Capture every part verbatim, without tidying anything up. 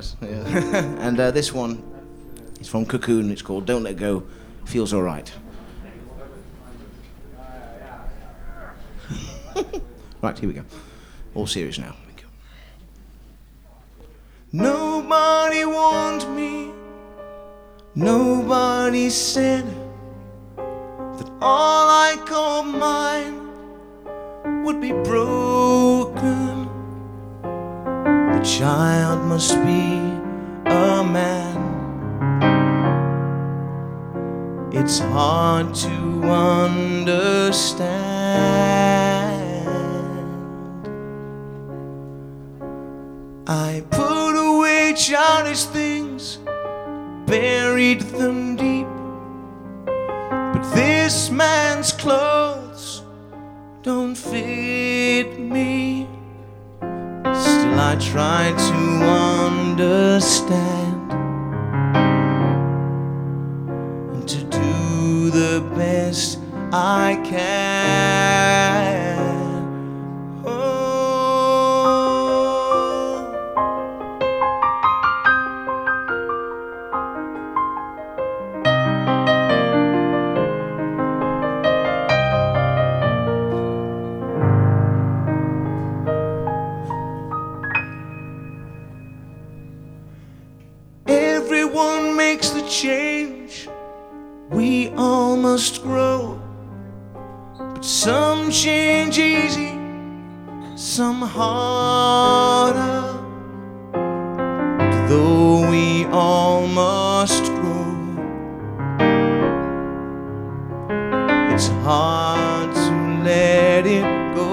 Yes. Yeah. And uh, this one is from Cocoon. It's called Don't Let Go, Feels Alright. Right, here we go. All serious now. Thank you. Nobody warned me, nobody said that all I called mine would be broken. The child must be a man. It's hard to understand. I put away childish things, buried them deep, but this man's clothes don't fit me. Still I try to understand and to do the best I can. Everyone makes the change, we all must grow, but some change easy, some harder. But though we all must grow, it's hard to let it go.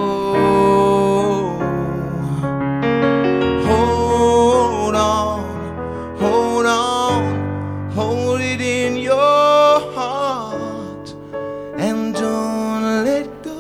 Hold on, hold on, hold it in your heart and don't let go.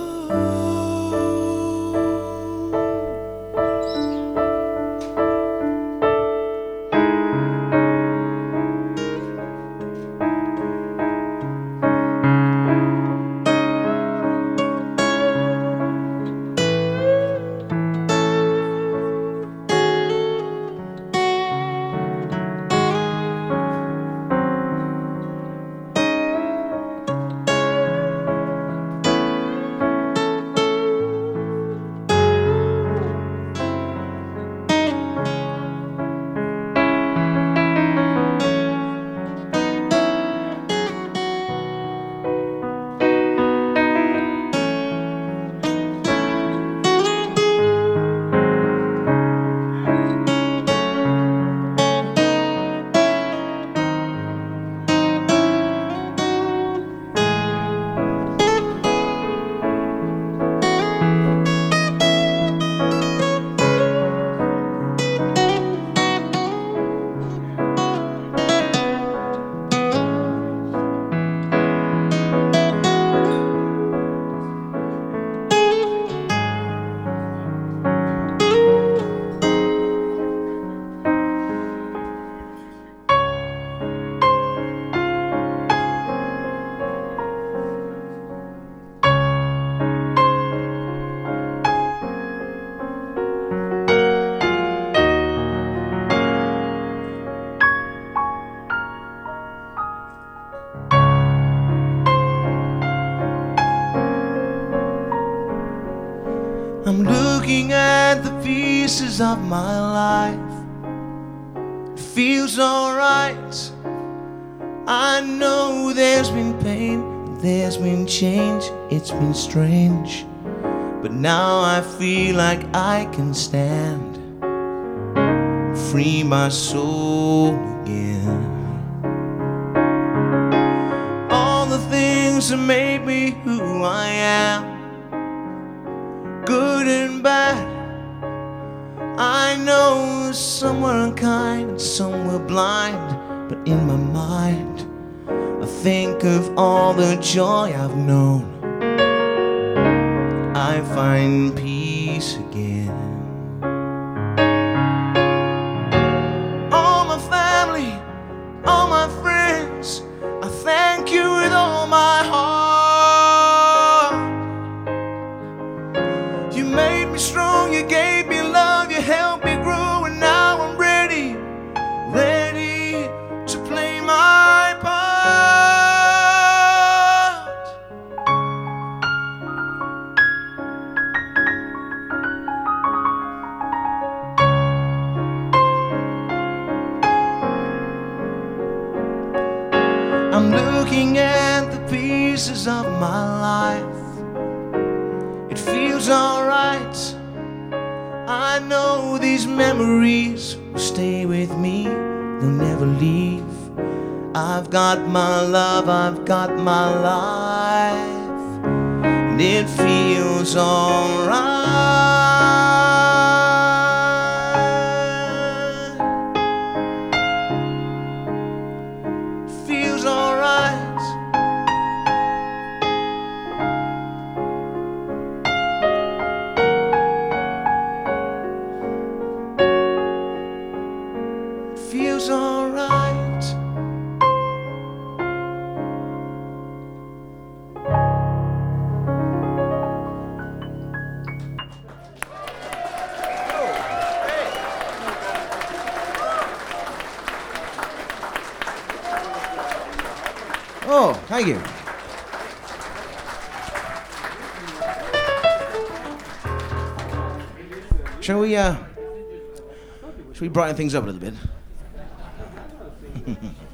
I'm looking at the pieces of my life. It feels alright. I know there's been pain, there's been change, it's been strange, but now I feel like I can stand, free my soul again. All the things that made me who I am, good and bad, I know some were unkind and some were blind, but in my mind I think of all the joy I've known. I find peace again. All my family, all my friends, I thank you with all my heart. You made me strong, you gave me love, you helped me grow, and now I'm ready I'm looking at the pieces of my life. It feels alright. I know these memories will stay with me, they'll never leave. I've got my love, I've got my life, and it feels alright. It feels alright. Feels alright. Oh, thank you. Shall we, uh, shall we brighten things up a little bit?